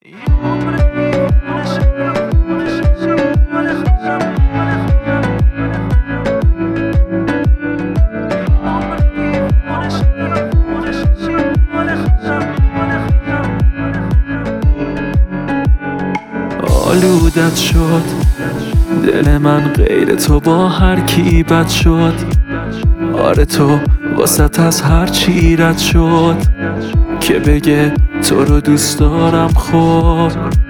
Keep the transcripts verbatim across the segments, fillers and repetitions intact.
آلودت شد دل من، غیر تو با هر کی بد شد. آره تو واسط از هر چی رد شد که بگه تو رو دوست دارم. خب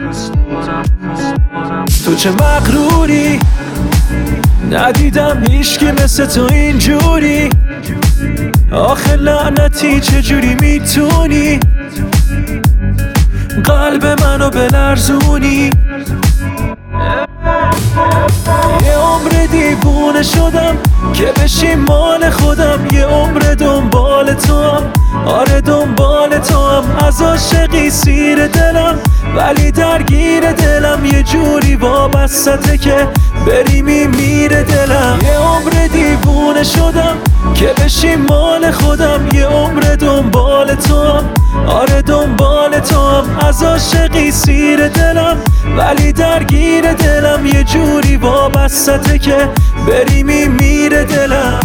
تو چه مغروری، ندیدم هیچکی مثل تو اینجوری. آخه لعنتی چجوری میتونی قلب منو بلرزونی؟ یه عمر دیوونه شدم که بشی مال خودم، یه عمر دنبال تو هم. آره دنبال تو هم، از عاشقی سیر دلم، ولی درگیر دلم یه جوری وابستته که بری میمیره دلم. یه عمر دیوونه شدم که بشی مال خودم، یه عمر دنبال تو هم. آره دنبال تو هم، از عاشقی سیر دلم، ولی درگیر دلم یه جوری وابستته که بری میمیره دلم.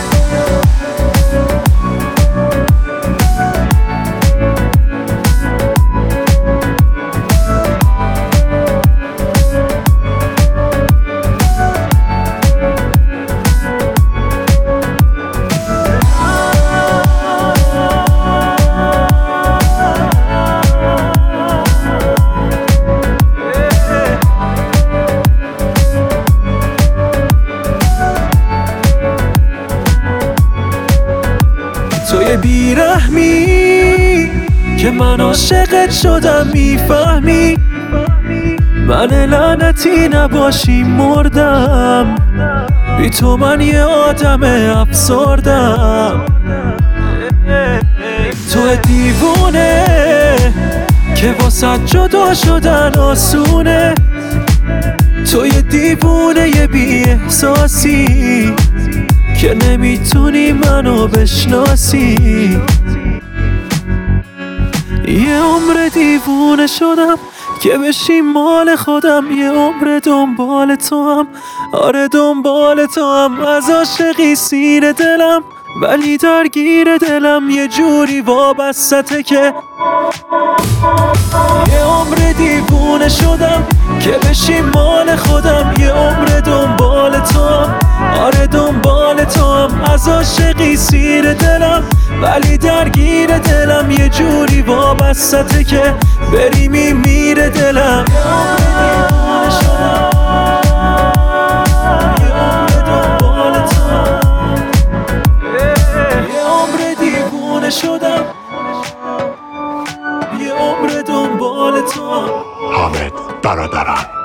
توی بیرحمی که من عاشقت شدم، میفهمی من لعنتی نباشی مردم. بی تو من یه آدم افسردم. تو دیوونه که واسه جدا شدن آسونه، توی دیوونه یه بی احساسی که نمیتونی منو بشناسی. یه عمر دیوونه شدم که بشی مال خودم، یه عمر دنبال تو هم. آره دنبال تو هم، از عاشقی سیر دلم، ولی درگیر دلم یه جوری وابستته که یه عمر دیوونه شدم که بشی مال خودم، یه عمر دنبال تو هم. آره دنبال تو هم، از عاشقی سیر دلم، ولی درگیر دلم یه جوری وابستته که بری میمیره دلم. یه عمر دیوونه شدم، یه عمر دنبال تو هم. یه عمر دیوونه شدم، یه عمر دنبال تو هم. حامد برادران.